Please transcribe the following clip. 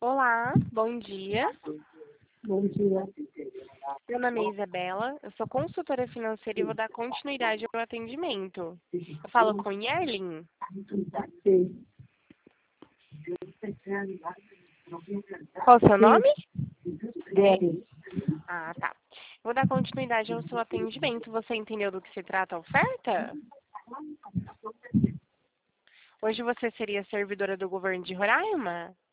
Olá, bom dia. Bom dia. Meu nome é Isabela, eu sou consultora financeira e vou dar continuidade ao atendimento. Eu falo com Yerlin. Sim. Qual o seu nome? Deve. Ah, tá. Vou dar continuidade ao seu atendimento. Você entendeu do que se trata a oferta? Hoje você seria servidora do governo de Roraima?